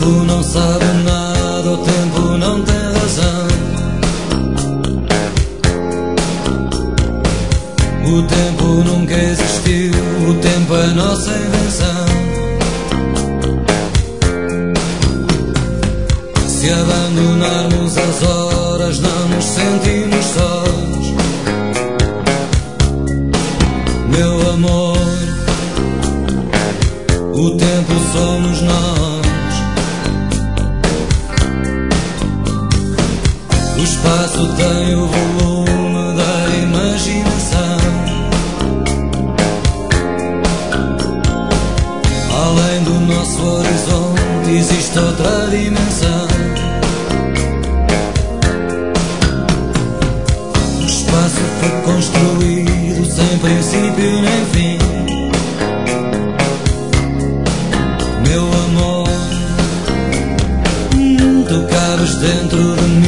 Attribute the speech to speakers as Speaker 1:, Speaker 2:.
Speaker 1: tempo não sabe nada, o tempo não tem razão. O tempo nunca existiu, o tempo é nossa invenção. Se abandonarmos as horas, não nos sentimos sós. Meu amor, o tempo somos nós. O espaço tem o volume da imaginação. Além do nosso horizonte existe outra dimensão. O espaço foi construído sem princípio nem fim. Meu amor, tu cabes dentro de mim.